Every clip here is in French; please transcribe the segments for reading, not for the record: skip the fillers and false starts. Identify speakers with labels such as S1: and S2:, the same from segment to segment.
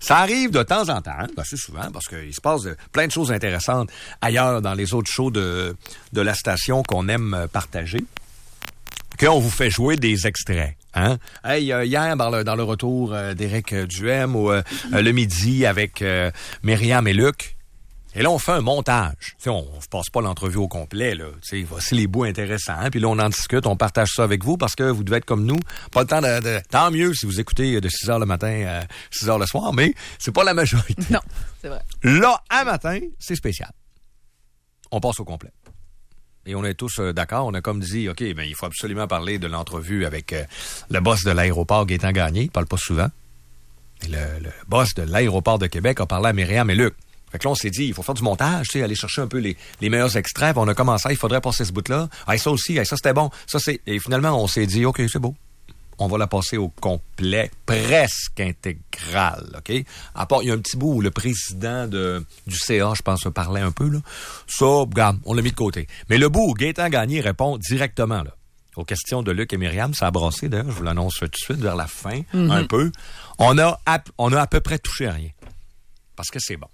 S1: Ça arrive de temps en temps, assez souvent, parce qu'il se passe plein de choses intéressantes ailleurs dans les autres shows de la station qu'on aime partager, qu'on vous fait jouer des extraits. Hein? Hey, hier, dans le retour d'Éric Duhem, le midi avec Myriam et Luc, et là, on fait un montage. T'sais, on ne passe pas l'entrevue au complet. Là. Voici les bouts intéressants. Hein? Puis là, on en discute, on partage ça avec vous parce que vous devez être comme nous. Pas le temps tant mieux si vous écoutez de 6h le matin à 6h le soir, mais c'est pas la majorité.
S2: Non, c'est vrai.
S1: Là, à matin, c'est spécial. On passe au complet. Et on est tous d'accord. On a comme dit, OK, ben il faut absolument parler de l'entrevue avec le boss de l'aéroport, Gaétan Gagné. Il parle pas souvent. Et le boss de l'aéroport de Québec a parlé à Myriam et Luc. Fait que là, on s'est dit, il faut faire du montage, aller chercher un peu les meilleurs extraits. Puis on a commencé, il faudrait passer ce bout-là. Ah, ça aussi, ça c'était bon. Et finalement, on s'est dit, OK, c'est beau. On va la passer au complet, presque intégral, OK? À part, il y a un petit bout où le président du CA, je pense, parlait un peu, là. Ça, regarde, on l'a mis de côté. Mais le bout où Gaétan Gagné répond directement, là, aux questions de Luc et Myriam, ça a brassé, d'ailleurs, je vous l'annonce tout de suite, vers la fin, un peu. On a à peu près touché à rien. Parce que c'est bon.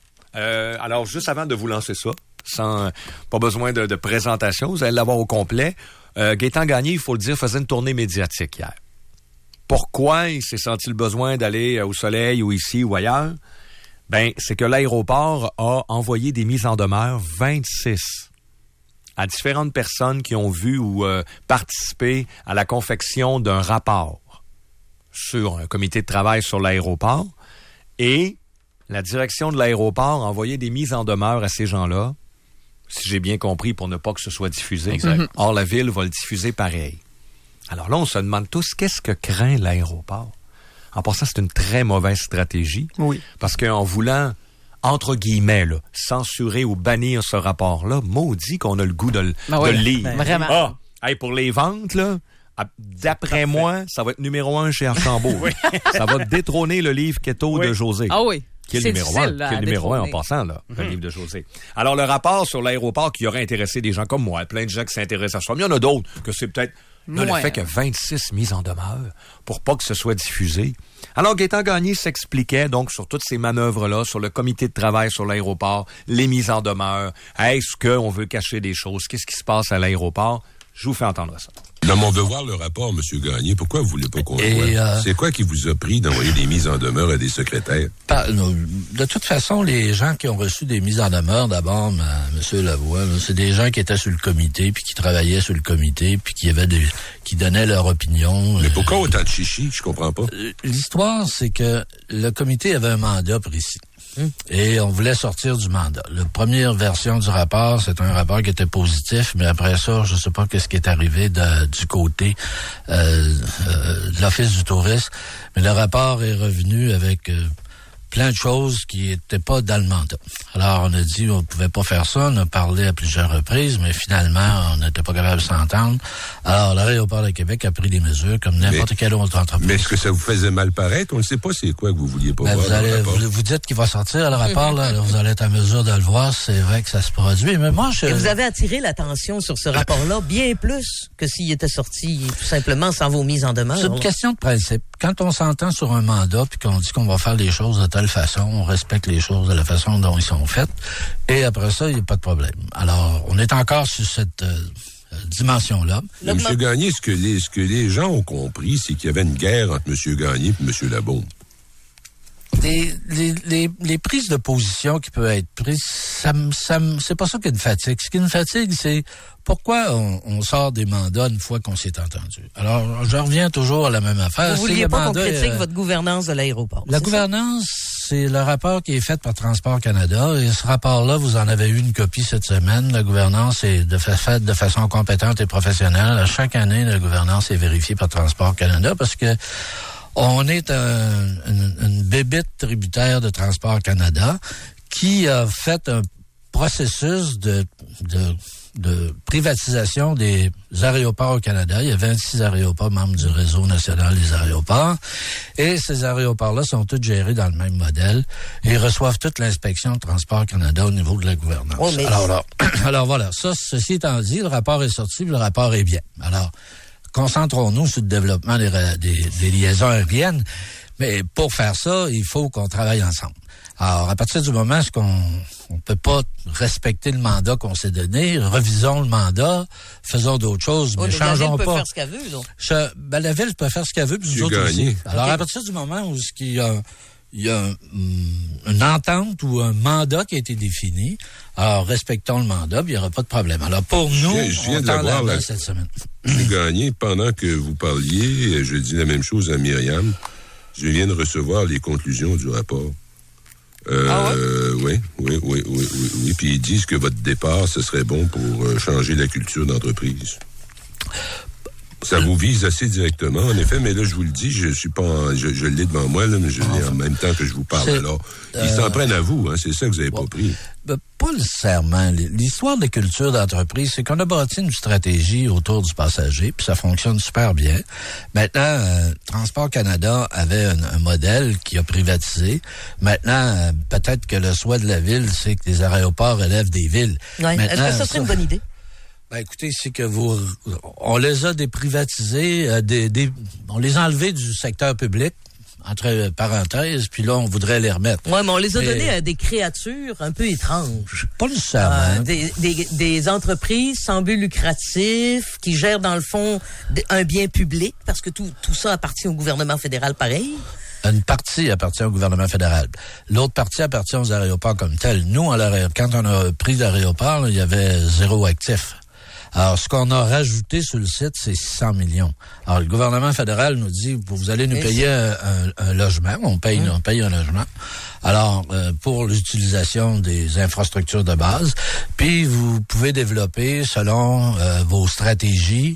S1: Alors, juste avant de vous lancer ça, pas besoin de présentation, vous allez l'avoir au complet. Gaétan Gagné, il faut le dire, faisait une tournée médiatique hier. Pourquoi il s'est senti le besoin d'aller au Soleil ou ici ou ailleurs? Ben, c'est que l'aéroport a envoyé des mises en demeure 26 à différentes personnes qui ont vu ou participé à la confection d'un rapport sur un comité de travail sur l'aéroport. Et la direction de l'aéroport a envoyé des mises en demeure à ces gens-là, si j'ai bien compris, pour ne pas que ce soit diffusé.
S3: Exact.
S1: Or, la Ville va le diffuser pareil. Alors là, on se demande tous, qu'est-ce que craint l'aéroport? En passant, c'est une très mauvaise stratégie.
S2: Oui.
S1: Parce qu'en voulant, entre guillemets, là, censurer ou bannir ce rapport-là, maudit qu'on a le goût de le lire.
S2: Vraiment.
S1: Pour les ventes, là, d'après moi, ça va être numéro 1 chez Archambault. Oui. Ça va détrôner le livre Keto de José.
S2: Ah oui.
S1: Qui est le numéro 1 en passant, là, le livre de José. Alors, le rapport sur l'aéroport qui aurait intéressé des gens comme moi, plein de gens qui s'intéressent à ça. Mais il y en a d'autres que c'est peut-être... Là, le fait que 26 mises en demeure pour pas que ce soit diffusé. Alors, Gaétan Gagné s'expliquait donc sur toutes ces manœuvres-là, sur le comité de travail sur l'aéroport, les mises en demeure. Est-ce qu'on veut cacher des choses? Qu'est-ce qui se passe à l'aéroport? Je vous fais entendre ça.
S4: Dans mon devoir, le rapport, M. Gagné, pourquoi vous voulez pas qu'on le voit? C'est quoi qui vous a pris d'envoyer des mises en demeure à des secrétaires?
S3: De toute façon, les gens qui ont reçu des mises en demeure, d'abord, M. Lavoie, c'est des gens qui étaient sur le comité, puis qui travaillaient sur le comité, puis qui donnaient leur opinion.
S4: Mais pourquoi autant de chichi? Je comprends pas.
S3: L'histoire, c'est que le comité avait un mandat précis. Et on voulait sortir du mandat. La première version du rapport, c'est un rapport qui était positif, mais après ça, je sais pas qu'est-ce qui est arrivé du côté de l'Office du tourisme. Mais le rapport est revenu avec plein de choses qui étaient pas dans le mandat. Alors, on a dit on pouvait pas faire ça. On a parlé à plusieurs reprises, mais finalement, on n'était pas capable de s'entendre. Alors, l'aéroport de Québec a pris des mesures comme n'importe quelle autre entreprise.
S4: Mais est-ce que ça vous faisait mal paraître? On ne sait pas c'est quoi que vous vouliez pas voir.
S3: Vous dites qu'il va sortir le rapport, là, vous allez être à mesure de le voir. C'est vrai que ça se produit. Mais moi,
S5: Et vous avez attiré l'attention sur ce rapport-là bien plus que s'il était sorti tout simplement sans vos mises en demeure.
S3: C'est une question de principe. Quand on s'entend sur un mandat puis qu'on dit qu'on va faire les choses de telle façon, on respecte les choses de la façon dont ils sont faites, et après ça, il n'y a pas de problème. Alors, on est encore sur cette dimension-là.
S4: M. Gagné, ce que les gens ont compris, c'est qu'il y avait une guerre entre M. Gagné et M. Labaume.
S3: Les prises de position qui peuvent être prises, c'est pas ça qui me fatigue. Ce qui me fatigue, c'est pourquoi on sort des mandats une fois qu'on s'est entendu. Alors, je reviens toujours à la même affaire.
S5: Vous vouliez pas qu'on critique votre gouvernance de l'aéroport.
S3: La gouvernance, c'est le rapport qui est fait par Transport Canada. Et ce rapport-là, vous en avez eu une copie cette semaine. La gouvernance est faite de façon compétente et professionnelle. À chaque année, la gouvernance est vérifiée par Transport Canada parce que on est une bébite tributaire de Transport Canada qui a fait un processus de privatisation des aéroports au Canada. Il y a 26 aéroports membres du réseau national des aéroports. Et ces aéroports-là sont tous gérés dans le même modèle et reçoivent toute l'inspection de Transport Canada au niveau de la gouvernance. Oh, mais... Alors voilà. Ceci étant dit, le rapport est sorti, le rapport est bien. Alors, concentrons-nous sur le développement des liaisons aériennes. Mais pour faire ça, il faut qu'on travaille ensemble. Alors, à partir du moment où on peut pas respecter le mandat qu'on s'est donné, revisons le mandat, faisons d'autres choses, mais changeons pas.
S5: La ville peut faire ce qu'elle veut, là.
S3: La ville peut faire ce qu'elle veut, puis nous autres aussi. Alors, à partir du moment où il y a une entente ou un mandat qui a été défini, alors respectons le mandat, puis il n'y aura pas de problème. Alors, pour nous,
S4: je viens de l'avoir
S3: cette semaine.
S4: M. Gagné, pendant que vous parliez, je dis la même chose à Myriam, je viens de recevoir les conclusions du rapport. Oui. Puis ils disent que votre départ, ce serait bon pour changer la culture d'entreprise. Ça vous vise assez directement, en effet, mais là, je vous le dis, je suis pas, je l'ai devant moi, là, mais je l'ai en même temps que je vous parle. Alors, ils s'en prennent à vous, hein, c'est ça que vous avez pas pris.
S3: Pas nécessairement. L'histoire de culture d'entreprise, c'est qu'on a bâti une stratégie autour du passager, puis ça fonctionne super bien. Maintenant, Transport Canada avait un modèle qui a privatisé. Maintenant, peut-être que le souhait de la ville, c'est que les aéroports relèvent des villes.
S5: Ouais. Est-ce que ça serait une bonne idée?
S3: Ben, écoutez, c'est que on les a déprivatisés, on les a enlevés du secteur public, entre parenthèses, puis là, on voudrait les remettre.
S5: Oui, mais on les a donnés à des créatures un peu étranges.
S3: Pas nécessairement.
S5: Des entreprises sans but lucratif, qui gèrent, dans le fond, un bien public, parce que tout ça appartient au gouvernement fédéral pareil.
S3: Une partie appartient au gouvernement fédéral. L'autre partie appartient aux aéroports comme tels. Nous, quand on a pris l'aéroport, il y avait 0 actif. Alors, ce qu'on a rajouté sur le site, c'est 600 millions. Alors, le gouvernement fédéral nous dit, vous allez nous payer un logement. On paye un logement. Alors, pour l'utilisation des infrastructures de base. Puis, vous pouvez développer, selon vos stratégies,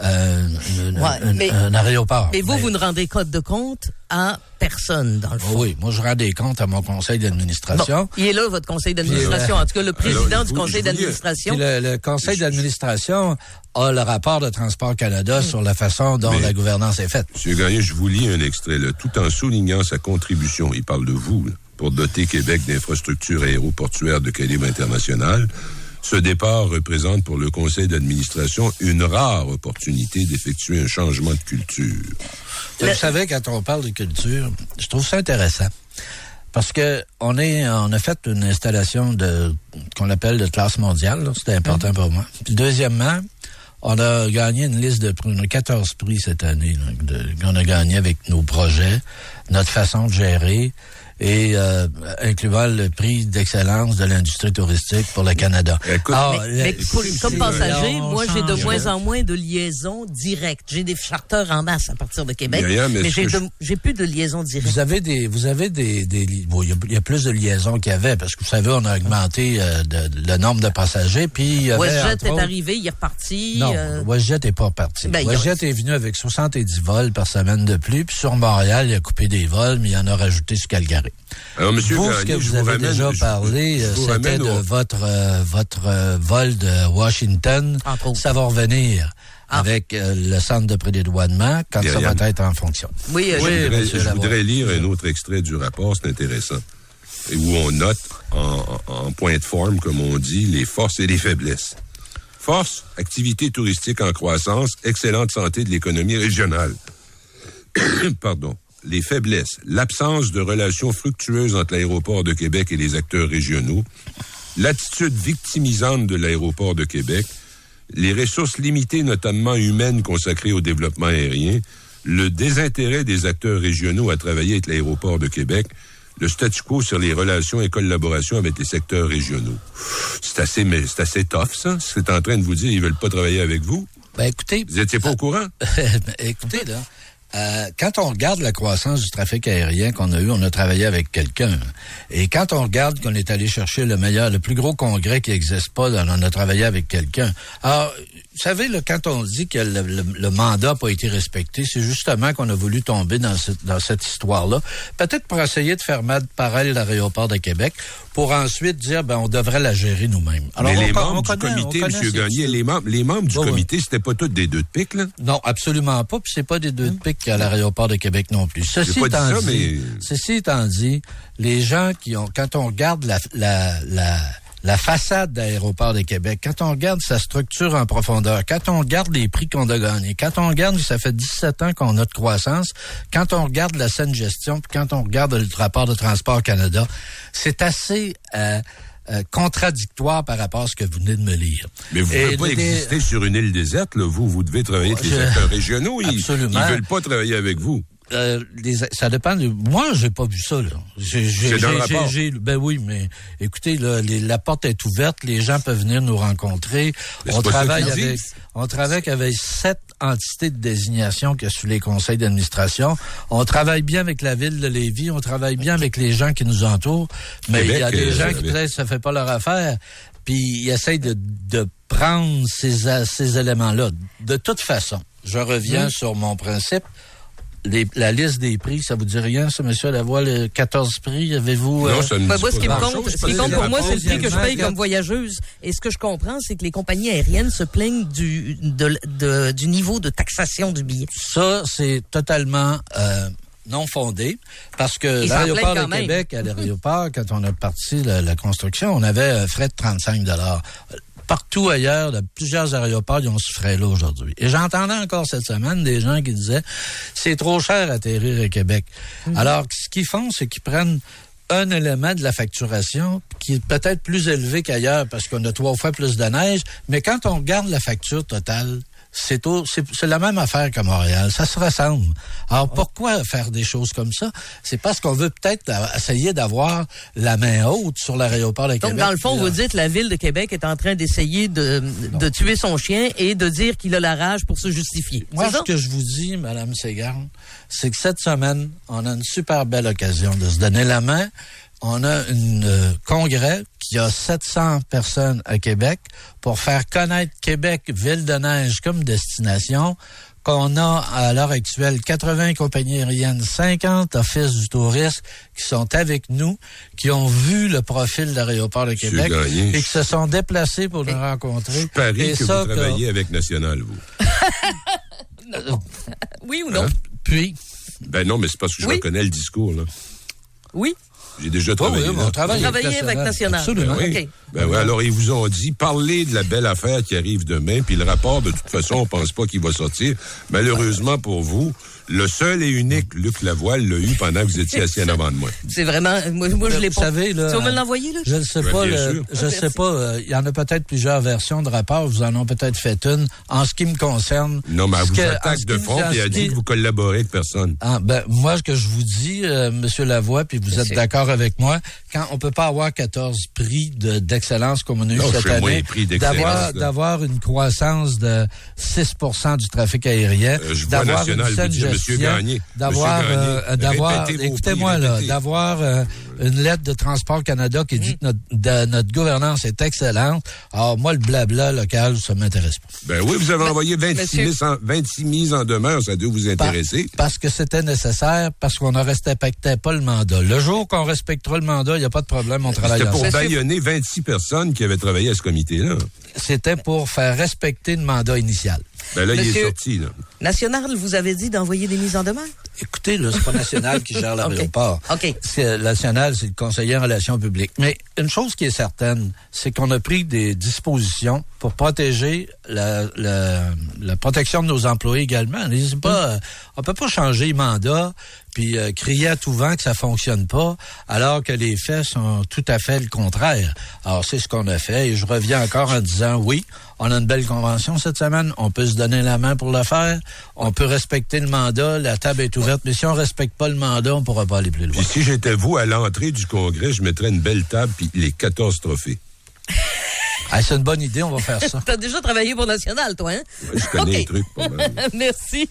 S3: un aéroport.
S5: Mais vous ne rendez compte à personne, dans le fond.
S3: Oui, moi, je rends des comptes à mon conseil d'administration.
S5: Bon, il est là, votre conseil d'administration. En tout cas, le président du conseil d'administration.
S3: Le conseil d'administration a le rapport de Transport Canada sur la façon dont la gouvernance est faite.
S4: M. Gagné, je vous lis un extrait, là, tout en soulignant sa contribution, il parle de vous, là, pour doter Québec d'infrastructures aéroportuaires de calibre international. Ce départ représente pour le conseil d'administration une rare opportunité d'effectuer un changement de culture.
S3: Vous savez, quand on parle de culture, je trouve ça intéressant. Parce que on a fait une installation qu'on appelle de classe mondiale, là, c'était important pour moi. Puis deuxièmement, on a gagné une liste de prix, on a 14 prix cette année, là, qu'on a gagné avec nos projets, notre façon de gérer, et incluant le prix d'excellence de l'industrie touristique pour le Canada.
S4: Écoute,
S5: comme passager, moi, j'ai de moins en moins de liaisons directes. J'ai des charters en masse à partir de Québec, mais j'ai plus de liaisons directes.
S3: Vous avez bon, il y a plus de liaisons qu'il y avait, parce que vous savez, on a augmenté le nombre de passagers, puis
S5: WestJet est arrivé, il est reparti.
S3: Non, WestJet n'est pas reparti. WestJet est venu avec 70 vols par semaine de plus, puis sur Montréal, il a coupé des vols, mais il en a rajouté sur Calgary.
S4: Alors, monsieur
S3: vous,
S4: Gagné,
S3: ce que vous avez déjà parlé, c'était de votre vol de Washington. Ça va revenir avec le centre de prédédouanement quand ça va être en fonction.
S5: Oui,
S4: je voudrais lire un autre extrait du rapport, c'est intéressant, où on note en point de forme, comme on dit, les forces et les faiblesses. Force, activité touristique en croissance, excellente santé de l'économie régionale. Pardon. Les faiblesses, l'absence de relations fructueuses entre l'aéroport de Québec et les acteurs régionaux, l'attitude victimisante de l'aéroport de Québec, les ressources limitées, notamment humaines, consacrées au développement aérien, le désintérêt des acteurs régionaux à travailler avec l'aéroport de Québec, le statu quo sur les relations et collaborations avec les secteurs régionaux. C'est assez tough, ça. C'est en train de vous dire qu'ils veulent pas travailler avec vous.
S3: Ben, écoutez.
S4: Vous étiez pas au courant?
S3: Écoutez, là. Quand on regarde la croissance du trafic aérien qu'on a eu, on a travaillé avec quelqu'un. Et quand on regarde qu'on est allé chercher le plus gros congrès qui n'existe pas, on a travaillé avec quelqu'un. Alors, vous savez, là, quand on dit que le mandat n'a pas été respecté, c'est justement qu'on a voulu tomber dans cette histoire-là. Peut-être pour essayer de faire mal pareil l'aéroport de Québec, pour ensuite dire, on devrait la gérer nous-mêmes. Alors,
S4: mais les membres du comité, M. Gagné, les membres du comité, c'était pas tous des deux de pique, là?
S3: Non, absolument pas, puis c'est pas des deux de pique à l'aéroport de Québec non plus. Ceci étant dit, les gens qui ont, quand on regarde la façade d'Aéroport de Québec, quand on regarde sa structure en profondeur, quand on regarde les prix qu'on a gagnés, quand on regarde que ça fait 17 ans qu'on a de croissance, quand on regarde la saine gestion, puis quand on regarde le rapport de Transport Canada, c'est assez contradictoire par rapport à ce que vous venez de me lire.
S4: Mais vous ne pouvez pas exister sur une île déserte, là. Vous devez travailler avec les acteurs régionaux.
S3: Absolument.
S4: Ils veulent pas travailler avec vous.
S3: Ça dépend. Moi, j'ai pas vu ça, là.
S4: C'est dans le rapport.
S3: Ben oui, mais écoutez, là, la porte est ouverte, les gens peuvent venir nous rencontrer. On travaille avec 7 entités de désignation qu'il y a sous les conseils d'administration. On travaille bien avec la ville de Lévis, on travaille bien avec les gens qui nous entourent, mais il y a des gens qui peut-être ça fait pas leur affaire, puis ils essayent de prendre ces éléments-là. De toute façon, je reviens sur mon principe. La liste des prix, ça vous dit rien, ça, monsieur Lavoie, le 14 prix, avez-vous...
S4: Non, ça ne me dit
S5: moi, ce qui
S4: pas
S5: me compte pour moi, c'est le prix que je paye comme voyageuse. Et ce que je comprends, c'est que les compagnies aériennes se plaignent du niveau de taxation du billet.
S3: Ça, c'est totalement non fondé, parce que l'aéroport de Québec, à l'aéroport, quand on a parti la construction, on avait un frais de 35 $. Partout ailleurs, de plusieurs aéroports, ils ont ce frais-là aujourd'hui. Et j'entendais encore cette semaine des gens qui disaient « c'est trop cher atterrir à Québec ». Alors, ce qu'ils font, c'est qu'ils prennent un élément de la facturation qui est peut-être plus élevé qu'ailleurs parce qu'on a 3 fois plus de neige, mais quand on regarde la facture totale, c'est la même affaire qu'à Montréal. Ça se ressemble. Alors, pourquoi faire des choses comme ça? C'est parce qu'on veut peut-être essayer d'avoir la main haute sur l'aéroport de Québec.
S5: Donc, dans le fond, vous dites la Ville de Québec est en train d'essayer de tuer son chien et de dire qu'il a la rage pour se justifier.
S3: Moi, ce que je vous dis, Mme Ségard, c'est que cette semaine, on a une super belle occasion de se donner la main. On a un congrès qui a 700 personnes à Québec pour faire connaître Québec, ville de neige comme destination, qu'on a à l'heure actuelle 80 compagnies aériennes, 50 offices du tourisme qui sont avec nous, qui ont vu le profil de l'aéroport de Québec et qui se sont déplacés pour nous rencontrer.
S4: Je parie que vous travaillez avec National, vous.
S5: Oui ou non?
S3: Puis?
S4: Ben non, mais c'est parce que je reconnais le discours, là.
S5: Oui.
S4: J'ai déjà travaillé.
S3: Oui, on travaille
S5: avec National.
S3: Absolument.
S4: Ben oui.
S5: Okay.
S4: Ben oui, alors ils vous ont dit, parlez de la belle affaire qui arrive demain, puis le rapport, de toute façon, on pense pas qu'il va sortir. Malheureusement pour vous, le seul et unique Luc Lavoie l'a eu pendant que vous étiez assis en avant de moi.
S5: C'est vraiment... Moi je l'ai pas.
S3: Vous savez, là...
S5: Tu vas me l'envoyer, là?
S3: Je ne sais pas. Je ne sais pas. Il y en a peut-être plusieurs versions de rapport. Vous en avez peut-être fait une. En ce qui me concerne...
S4: Non, mais elle vous attaque de front, puis elle a dit que vous collaborez avec personne.
S3: Moi, ce que je vous dis, Monsieur Lavoie, puis vous êtes d'accord avec moi, quand on peut pas avoir 14 prix d'excellence comme on a eu cette année, d'avoir une croissance de 6% du trafic aérien, d'avoir une saine gestion, d'avoir, écoutez-moi là, d'avoir une lettre de Transport Canada qui dit que notre gouvernance est excellente. Alors moi, le blabla local, ça m'intéresse pas.
S4: Ben oui, vous avez envoyé 26 mises en demeure, ça doit vous intéresser.
S3: Parce que c'était nécessaire, parce qu'on ne respectait pas le mandat. Le jour qu'on respectera le mandat, il n'y a pas de problème, on travaille ensemble.
S4: C'était pour bâillonner 26 personnes qui avaient travaillé à ce comité-là.
S3: C'était pour faire respecter le mandat initial.
S4: Ben là, il est sorti, là.
S5: National, vous avez dit d'envoyer des mises en demeure?
S3: Écoutez, là, c'est pas National qui gère l'aéroport.
S5: OK.
S3: National, c'est le conseiller en relations publiques. Mais une chose qui est certaine, c'est qu'on a pris des dispositions pour protéger la protection de nos employés également. On peut pas changer le mandat puis crier à tout vent que ça fonctionne pas, alors que les faits sont tout à fait le contraire. Alors, c'est ce qu'on a fait, et je reviens encore en disant, oui, on a une belle convention cette semaine, on peut se donner la main pour le faire, on peut respecter le mandat, la table est ouverte, mais si on respecte pas le mandat, on pourra pas aller plus loin.
S4: Puis si j'étais vous, à l'entrée du Congrès, je mettrais une belle table puis les 14 trophées.
S3: C'est une bonne idée, on va faire ça.
S5: T'as déjà travaillé pour National, toi, hein?
S4: Je connais les trucs pas mal.
S5: Merci.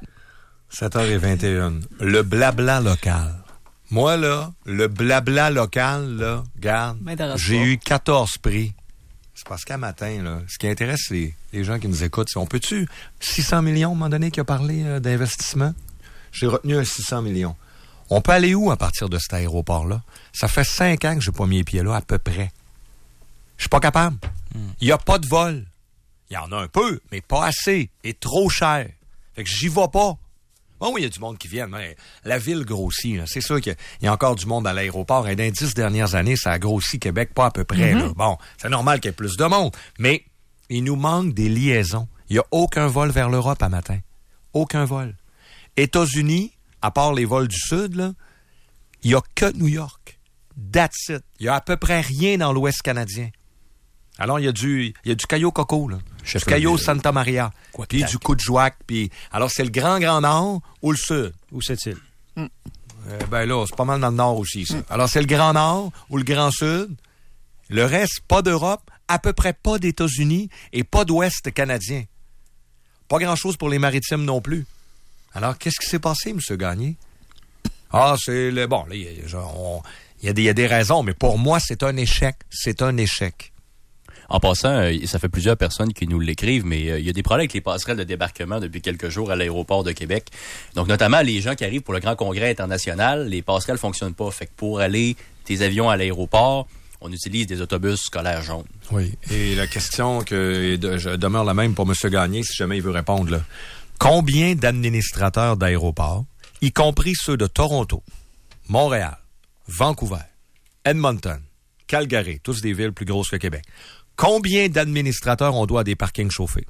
S1: 7h21. Le blabla local. Moi, là, le blabla local, là, regarde, j'ai eu 14 prix. C'est parce qu'à matin, là, ce qui intéresse les gens qui nous écoutent, c'est on peut-tu 600 millions, à un moment donné, qui a parlé d'investissement? J'ai retenu un 600 millions. On peut aller où à partir de cet aéroport-là? Ça fait 5 ans que j'ai pas mis les pieds là, à peu près. Je suis pas capable. Il y a pas de vol. Il y en a un peu, mais pas assez. Et trop cher. Fait que j'y vais pas. Oh oui, il y a du monde qui vient, mais la ville grossit. Là. C'est sûr qu'il y a encore du monde à l'aéroport. Et dans les 10 dernières années, ça a grossi Québec, pas à peu près. Là. Bon, c'est normal qu'il y ait plus de monde. Mais il nous manque des liaisons. Il n'y a aucun vol vers l'Europe à matin. Aucun vol. États-Unis, à part les vols du Sud, là, il n'y a que New York. That's it. Il n'y a à peu près rien dans l'Ouest canadien. Alors, il y a du Cayo Coco, là. Du Cayo Santa Maria. Puis du Coudjouac. Puis, alors, c'est le Grand Nord ou le Sud?
S2: Où c'est-il?
S1: Ben là, c'est pas mal dans le Nord aussi, ça. Alors, c'est le Grand Nord ou le Grand Sud. Le reste, pas d'Europe, à peu près pas d'États-Unis et pas d'Ouest canadien. Pas grand-chose pour les maritimes non plus. Alors, qu'est-ce qui s'est passé, M. Gagné? Ah, c'est le... Bon, là, il y a des raisons, mais pour moi, c'est un échec. C'est un échec.
S6: En passant, ça fait plusieurs personnes qui nous l'écrivent, mais il y a des problèmes avec les passerelles de débarquement depuis quelques jours à l'aéroport de Québec. Donc, notamment, les gens qui arrivent pour le Grand Congrès international, les passerelles fonctionnent pas. Fait que pour aller tes avions à l'aéroport, on utilise des autobus scolaires jaunes.
S1: Oui. Et la question que je demeure la même pour M. Gagné, si jamais il veut répondre, là. Combien d'administrateurs d'aéroports, y compris ceux de Toronto, Montréal, Vancouver, Edmonton, Calgary, tous des villes plus grosses que Québec, combien d'administrateurs on doit à des parkings chauffés?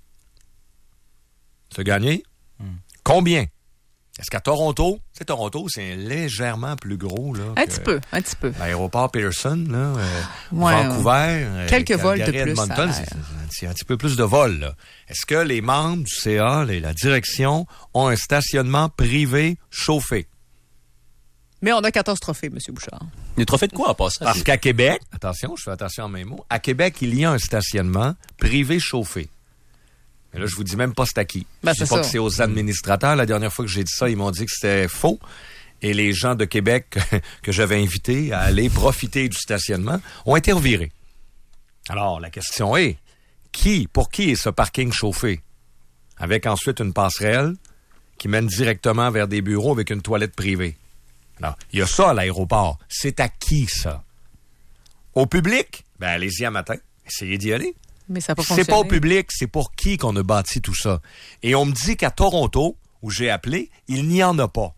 S1: M. Gagné? Combien? Est-ce qu'à Toronto, c'est légèrement plus gros, là.
S7: Un petit peu.
S1: L'aéroport Pearson, là, Vancouver,
S7: quelques
S1: Calgary,
S7: vols de plus.
S1: Edmonton, c'est un petit peu plus de vols, là. Est-ce que les membres du CA, la direction, ont un stationnement privé chauffé?
S7: Mais on a 14 trophées, M. Bouchard.
S6: Des trophées de quoi en passant?
S1: Parce qu'à Québec, attention, je fais attention à mes mots, à Québec, il y a un stationnement privé chauffé. Mais là, je vous dis même pas c'est à qui.
S7: Ben,
S1: je dis pas que c'est aux administrateurs. La dernière fois que j'ai dit ça, ils m'ont dit que c'était faux. Et les gens de Québec que j'avais invités à aller profiter du stationnement ont été revirés. Alors, la question est, pour qui est ce parking chauffé? Avec ensuite une passerelle qui mène directement vers des bureaux avec une toilette privée. Alors, il y a ça à l'aéroport. C'est à qui, ça? Au public? Ben, allez-y à matin. Essayez d'y aller.
S7: Mais ça n'a pas fonctionné.
S1: C'est pas au public, c'est pour qui qu'on a bâti tout ça. Et on me dit qu'à Toronto, où j'ai appelé, il n'y en a pas.